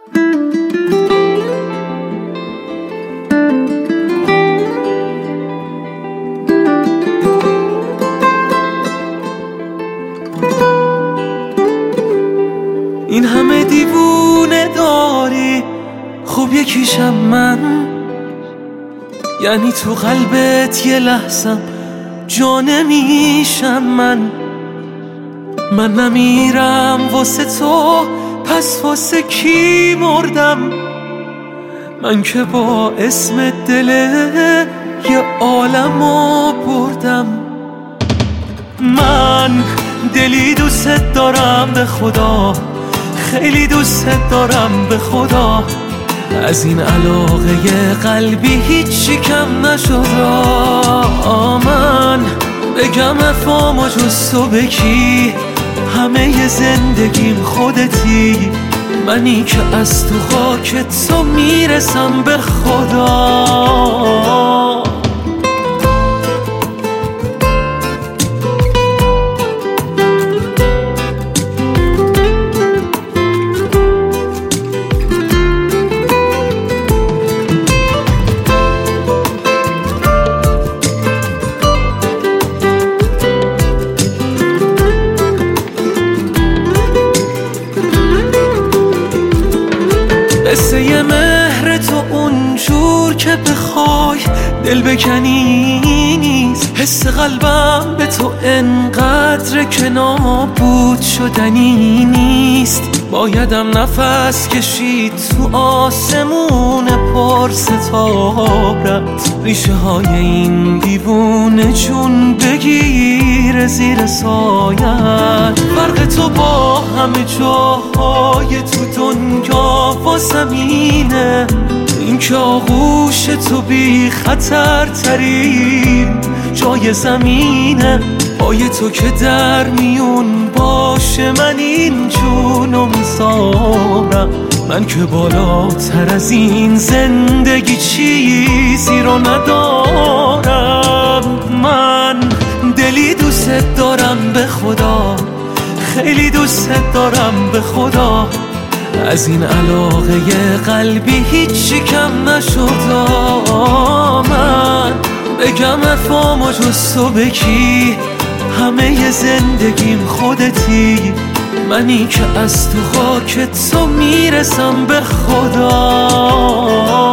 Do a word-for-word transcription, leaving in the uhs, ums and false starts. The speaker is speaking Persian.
این همه دیوونه داری، خوب یکیشم من. یعنی تو قلبت یه لحظم جا نمیشم من. من نمیرم واسه تو، پس واسه کی مردم؟ من که با اسم دل یه عالمو بردم. من دلی دوست دارم به خدا، خیلی دوست دارم به خدا. از این علاقه قلبی هیچی کم نشد. من بگم افامو جز تو به کی؟ همه زندگیم خودتی، منی که از تو خاک تو میرسم به خدا. قصه ی مهر تو اونجور که بخوای دل بکنی نیست. حس قلبم به تو انقدر که نابود شدنی نیست. بایدم نفس کشید تو آسمون پر ستارت. ریشه های این دیوونه جون بگیر زیر سایت. فرق تو با همه جاهای تو دنیا و زمینه این که آغوش تو بی خطر ترین جای زمینه. پای تو که در میون باشه من این جونو میذارم. من که بالاتر از این زندگی چیزی رو ندارم. من دلی دوست دارم به خدا، خیلی دوست دارم به خدا. از این علاقه قلبی هیچی کم نشد. من بگم افامو جز تو به کی؟ همه زندگیم خودتی، منی که از تو خاک تو میرسم به خدا.